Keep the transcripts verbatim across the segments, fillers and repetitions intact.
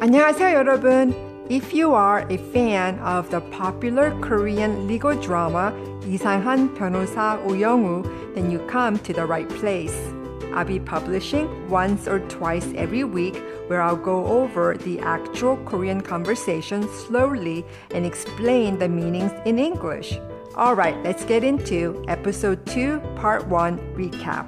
안녕하세요, 여러분. If you are a fan of the popular Korean legal drama 이상한 변호사 우영우, then you come to the right place. I'll be publishing once or twice every week where I'll go over the actual Korean conversation slowly and explain the meanings in English. All right, let's get into episode two, part one recap.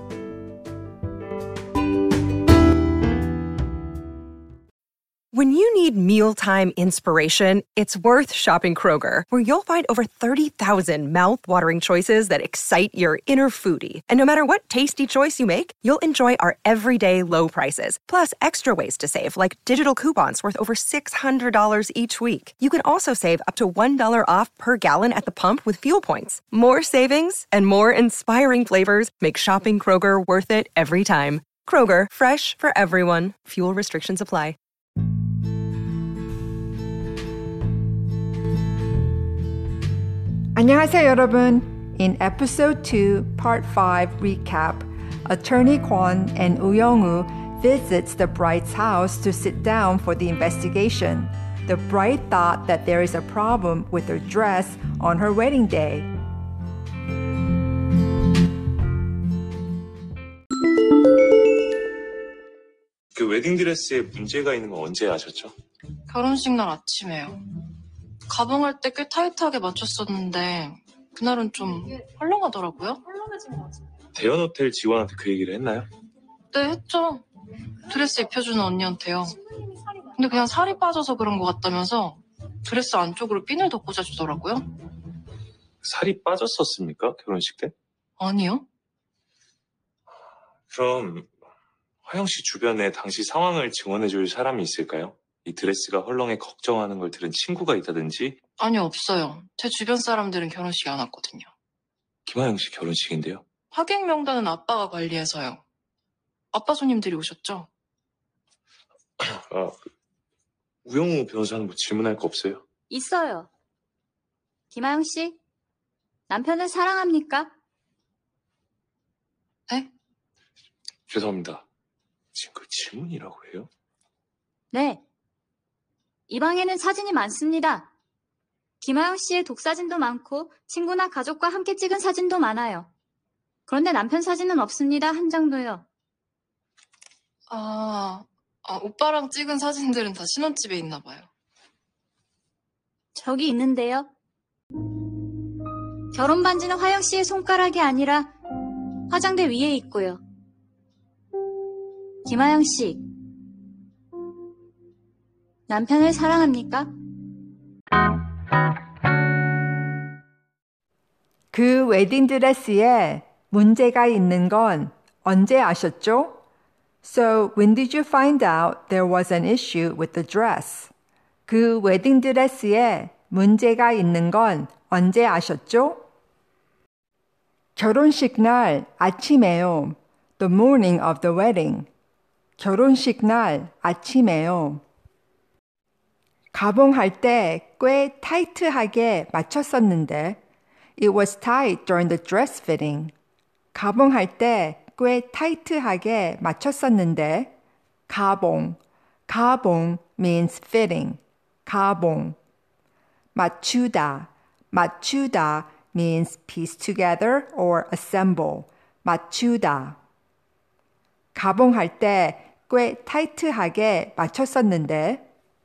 When you need mealtime inspiration, it's worth shopping Kroger, where you'll find over thirty thousand mouth-watering choices that excite your inner foodie. And no matter what tasty choice you make, you'll enjoy our everyday low prices, plus extra ways to save, like digital coupons worth over six hundred dollars each week. You can also save up to one dollar off per gallon at the pump with fuel points. More savings and more inspiring flavors make shopping Kroger worth it every time. Kroger, fresh for everyone. Fuel restrictions apply. 안녕하세요, 여러분. In episode two, part five recap, attorney Kwon and Woo-young-woo visits the bride's house to sit down for the investigation. The bride thought that there is a problem with her dress on her wedding day. 그 웨딩드레스에 문제가 있는 건 언제 아셨죠? 결혼식 날 아침에요. 가방할 때 꽤 타이트하게 맞췄었는데 그날은 좀 헐렁하더라고요. 헐렁해진 것 같아요. 대현 호텔 직원한테 그 얘기를 했나요? 네, 했죠. 드레스 입혀주는 언니한테요. 근데 그냥 살이 빠져서 그런 것 같다면서 드레스 안쪽으로 핀을 더 꽂아주더라고요. 살이 빠졌었습니까? 결혼식 때? 아니요. 그럼 화영 씨 주변에 당시 상황을 증언해줄 사람이 있을까요? 이 드레스가 헐렁해 걱정하는 걸 들은 친구가 있다든지? 아니요, 없어요. 제 주변 사람들은 결혼식에 안 왔거든요. 김하영 씨 결혼식인데요? 하객 명단은 아빠가 관리해서요. 아빠 손님들이 오셨죠? 아, 우영우 변호사는 뭐 질문할 거 없어요? 있어요. 김하영 씨, 남편을 사랑합니까? 네? 죄송합니다. 지금 그 질문이라고 해요? 네. 이 방에는 사진이 많습니다. 김하영 씨의 독사진도 많고 친구나 가족과 함께 찍은 사진도 많아요. 그런데 남편 사진은 없습니다. 한 장도요. 아, 아, 오빠랑 찍은 사진들은 다 신혼집에 있나 봐요. 저기 있는데요. 결혼 반지는 화영 씨의 손가락이 아니라 화장대 위에 있고요. 김하영 씨, 남편을 사랑합니까? 그 웨딩드레스에 문제가 있는 건 언제 아셨죠? So, when did you find out there was an issue with the dress? 그 웨딩드레스에 문제가 있는 건 언제 아셨죠? 결혼식 날 아침에요. The morning of the wedding. 결혼식 날 아침에요. 가봉할 때 꽤 타이트하게 맞췄었는데 It was tight during the dress fitting. 가봉할 때 꽤 타이트하게 맞췄었는데 가봉, 가봉 means fitting. 가봉. 맞추다, 맞추다 means piece together or assemble. 맞추다. 가봉할 때 꽤 타이트하게 맞췄었는데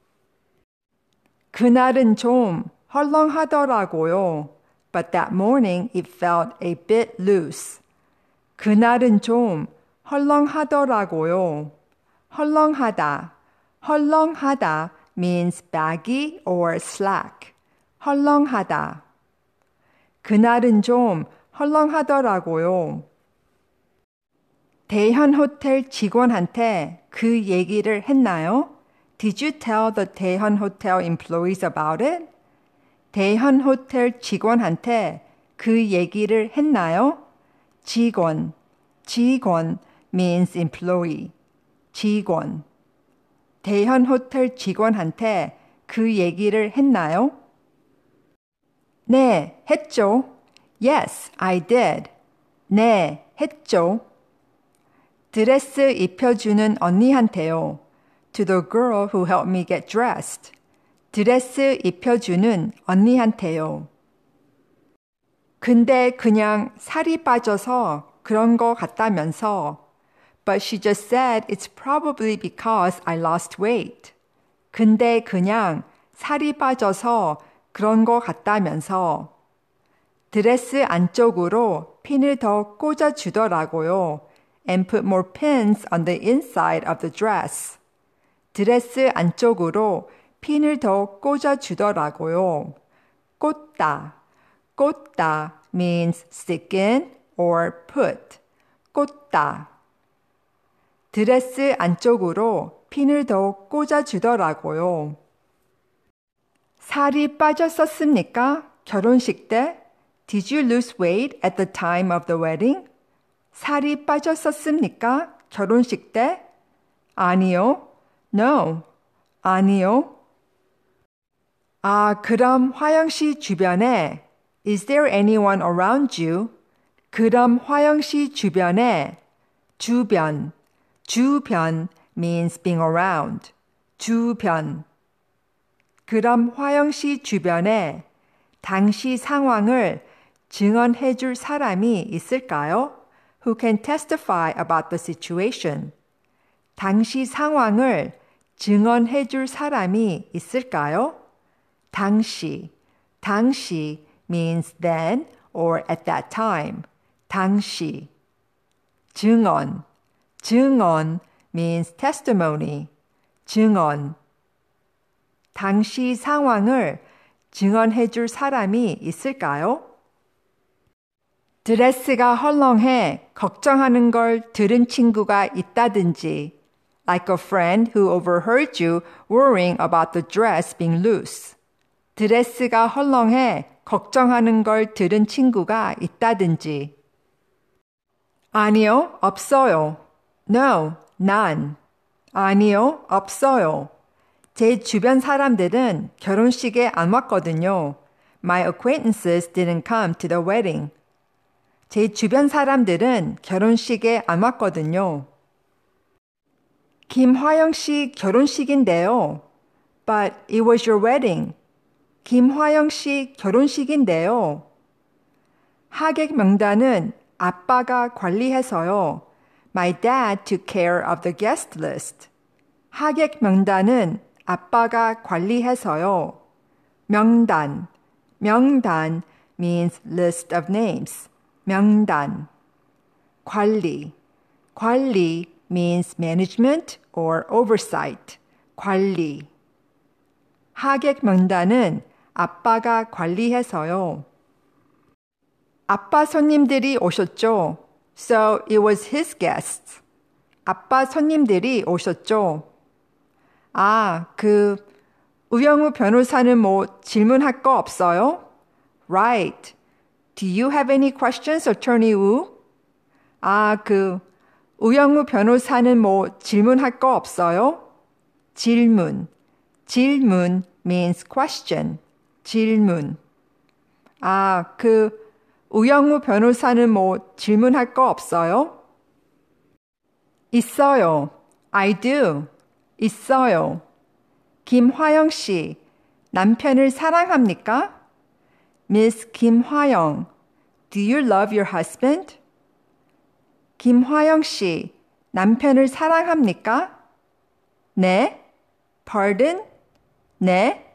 그날은 좀 헐렁하더라고요. But that morning it felt a bit loose. 그날은 좀 헐렁하더라고요. 헐렁하다. 헐렁하다 means baggy or slack. 헐렁하다. 그날은 좀 헐렁하더라고요. 대현 호텔 직원한테 그 얘기를 했나요? Did you tell the 대현 호텔 employees about it? 대현 호텔 직원한테 그 얘기를 했나요? 직원, 직원 means employee. 직원. 대현 호텔 직원한테 그 얘기를 했나요? 네, 했죠. Yes, I did. 네, 했죠. 드레스 입혀주는 언니한테요. to the girl who helped me get dressed. 드레스 입혀주는 언니한테요. 근데 그냥 살이 빠져서 그런 거 같다면서. But she just said it's probably because I lost weight. 근데 그냥 살이 빠져서 그런 거 같다면서. 드레스 안쪽으로 핀을 더 꽂아주더라고요. And put more pins on the inside of the dress. 드레스 안쪽으로 핀을 더 꽂아주더라고요. 꽂다. 꽂다 means stick in or put. 꽂다. 드레스 안쪽으로 핀을 더 꽂아주더라고요. 살이 빠졌었습니까? 결혼식 때? Did you lose weight at the time of the wedding? 살이 빠졌었습니까? 결혼식 때? 아니요. No. 아니요. 아, 그럼 화영 씨 주변에 Is there anyone around you? 그럼 화영 씨 주변에 주변, 주변 means being around. 주변. 그럼 화영 씨 주변에 당시 상황을 증언해 줄 사람이 있을까요? Who can testify about the situation? 당시 상황을 증언해 줄 사람이 있을까요? 당시, 당시 means then or at that time. 당시. 증언, 증언 means testimony. 증언. 당시 상황을 증언해 줄 사람이 있을까요? 드레스가 헐렁해 걱정하는 걸 들은 친구가 있다든지. Like a friend who overheard you worrying about the dress being loose. 드레스가 헐렁해 걱정하는 걸 들은 친구가 있다든지. 아니요, 없어요. No, none. 아니요, 없어요. 제 주변 사람들은 결혼식에 안 왔거든요. My acquaintances didn't come to the wedding. 제 주변 사람들은 결혼식에 안 왔거든요. 김화영 씨 결혼식인데요. But it was your wedding. 김화영 씨 결혼식인데요. 하객 명단은 아빠가 관리해서요. My dad took care of the guest list. 하객 명단은 아빠가 관리해서요. 명단, 명단 means list of names. 명단. 관리, 관리 means management or oversight. 관리. 하객 명단은 아빠가 관리해서요. 아빠 손님들이 오셨죠. So it was his guests. 아빠 손님들이 오셨죠. 아, 그 우영우 변호사는 뭐 질문할 거 없어요? Right. Do you have any questions, Attorney Woo? 아, 그 우영우 변호사는 뭐 질문할 거 없어요? 질문. 질문 means question. 질문. 아, 그 우영우 변호사는 뭐 질문할 거 없어요? 있어요. I do. 있어요. 김화영 씨, 남편을 사랑합니까? Miss 김화영, do you love your husband? 김화영 씨, 남편을 사랑합니까? 네. Pardon? 네.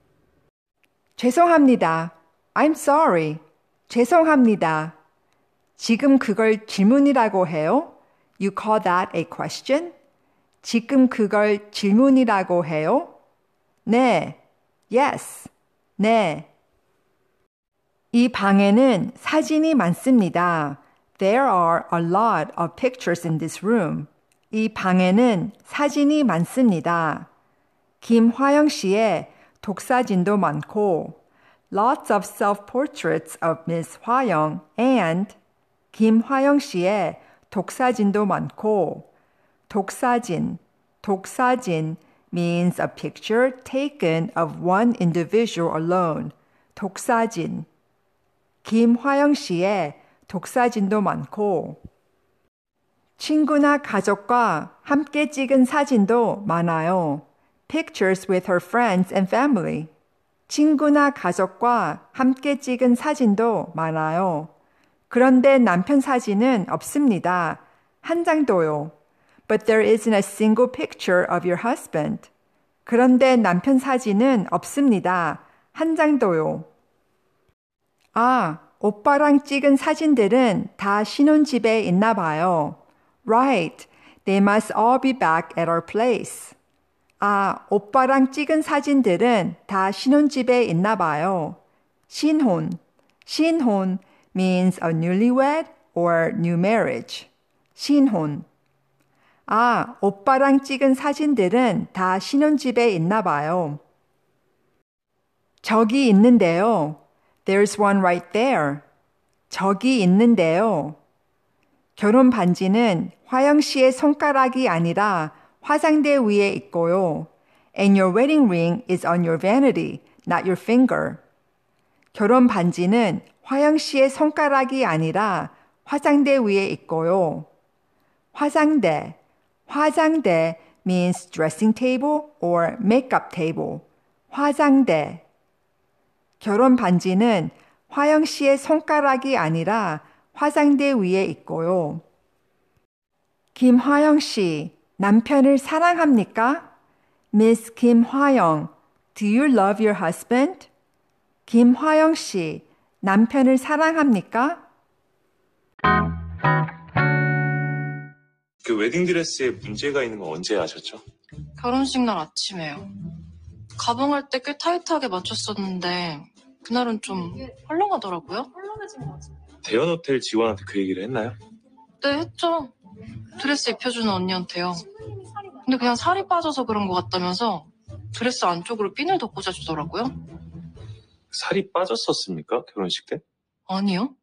죄송합니다. I'm sorry. 죄송합니다. 지금 그걸 질문이라고 해요? You call that a question? 지금 그걸 질문이라고 해요? 네. Yes. 네. 이 방에는 사진이 많습니다. There are a lot of pictures in this room. 이 방에는 사진이 많습니다. 김화영 씨의 독사진도 많고 lots of self-portraits of Miss 화영 and 김화영 씨의 독사진도 많고 독사진, 독사진 means a picture taken of one individual alone. 독사진. 김화영 씨의 독사진도 많고 친구나 가족과 함께 찍은 사진도 많아요. Pictures with her friends and family. 친구나 가족과 함께 찍은 사진도 많아요. 그런데 남편 사진은 없습니다. 한 장도요. But there isn't a single picture of your husband. 그런데 남편 사진은 없습니다. 한 장도요. 아, 오빠랑 찍은 사진들은 다 신혼집에 있나 봐요. Right. They must all be back at our place. 아, 오빠랑 찍은 사진들은 다 신혼집에 있나 봐요. 신혼. 신혼 means a newlywed or new marriage. 신혼. 아, 오빠랑 찍은 사진들은 다 신혼집에 있나 봐요. 저기 있는데요. There's one right there. 저기 있는데요. 결혼 반지는 화영 씨의 손가락이 아니라 화장대 위에 있고요. And your wedding ring is on your vanity, not your finger. 결혼 반지는 화영 씨의 손가락이 아니라 화장대 위에 있고요. 화장대, 화장대 means dressing table or makeup table. 화장대. 결혼 반지는 화영 씨의 손가락이 아니라 화장대 위에 있고요. 김화영 씨, 남편을 사랑합니까? Miss 김화영, do you love your husband? 김화영 씨, 남편을 사랑합니까? 그 웨딩드레스에 문제가 있는 건 언제 아셨죠? 결혼식 날 아침에요. 가방할 때 꽤 타이트하게 맞췄었는데 그날은 좀 헐렁하더라고요. 대현 호텔 직원한테 그 얘기를 했나요? 네, 했죠. 드레스 입혀주는 언니한테요. 근데 그냥 살이 빠져서 그런 것 같다면서 드레스 안쪽으로 핀을 더 꽂아주더라고요. 살이 빠졌었습니까? 결혼식 때? 아니요.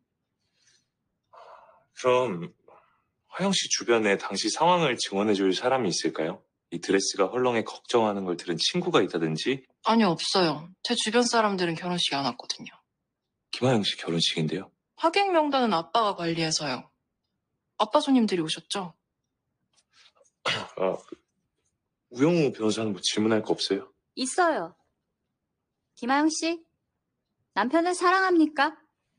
그럼 화영 씨 주변에 당시 상황을 증언해줄 사람이 있을까요? 이 드레스가 헐렁해 걱정하는 걸 들은 친구가 있다든지. 아니요, 없어요. 제 주변 사람들은 결혼식에 안 왔거든요. 김하영 씨 결혼식인데요. 하객 명단은 아빠가 관리해서요. 아빠 손님들이 오셨죠? 아, 그, 우영우 변호사는 뭐 질문할 거 없어요? 있어요. 김하영 씨, 남편을 사랑합니까?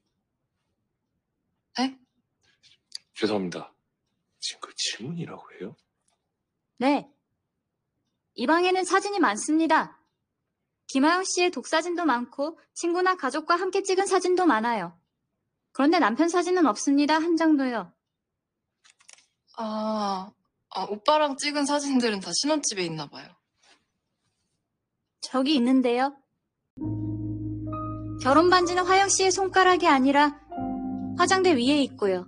네? 죄송합니다. 지금 그 질문이라고 해요? 네. 이 방에는 사진이 많습니다. 김하영 씨의 독사진도 많고 친구나 가족과 함께 찍은 사진도 많아요. 그런데 남편 사진은 없습니다. 한 장도요. 아, 아, 오빠랑 찍은 사진들은 다 신혼집에 있나 봐요. 저기 있는데요. 결혼 반지는 화영 씨의 손가락이 아니라 화장대 위에 있고요.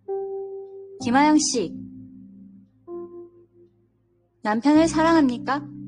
김하영 씨, 남편을 사랑합니까?